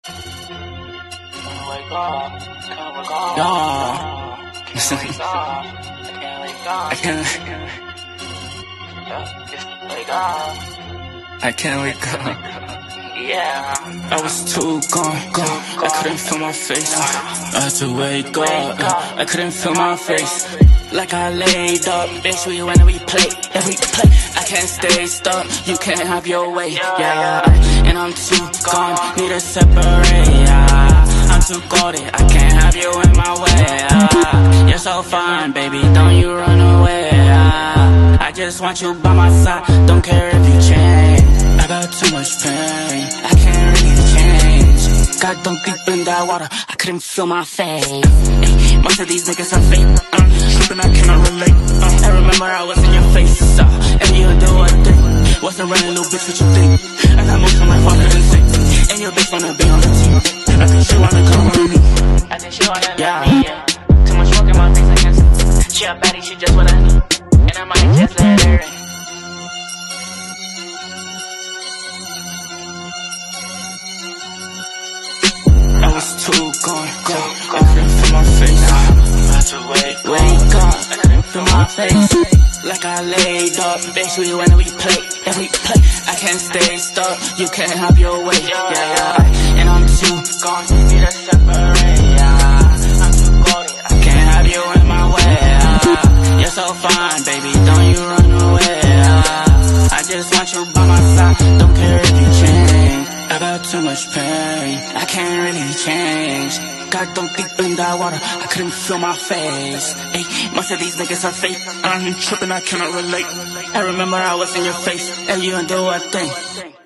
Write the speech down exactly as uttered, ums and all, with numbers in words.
I can't. I can't wake up. Yeah, I was too gone, gone. I couldn't feel my face. I had to wake up. I couldn't feel my face. Like I laid up, bitch, we when we play, every play. I can't stay stuck, you can't have your way, yeah. And I'm too gone, need to separate, yeah. I'm too goated, I can't have you in my way, yeah. You're so fine, baby, don't you run away, yeah. I just want you by my side, don't care if you change. I got too much pain, I can't really change. Got dunked deep in that water, I couldn't feel my face. Ay, most of these niggas are fake, uh, tripping, I cannot relate. uh, I remember I was in your face, uh, and you do what thing. Wasn't running, little bitch, what you think? I got motion like father and sick, and your bitch wanna be on the team. I think she wanna come with me. I think she wanna yeah. me, yeah. Too much smoke in my face, I can't see. She a baddie, she just what I need, and I might just let her in. I was too gone, gone. I couldn't feel my face. I had to wake, wake up. I couldn't feel my face. Like I laid up, bitch, we when we play, every play. I can't stay stuck, you can't have your way, yeah, yeah. And I'm too gone, need to separate, yeah. I'm too goated, I can't have you in my way, yeah. You're so fine, baby, don't you run away, yeah. I just want you by my side, don't care if you change. I got too much pain, I can't really change. Got dunked deep in that water, I couldn't feel my face. Ay, most of these niggas are fake, I'm tripping, I cannot relate. I remember I was in your face, and you do a thing.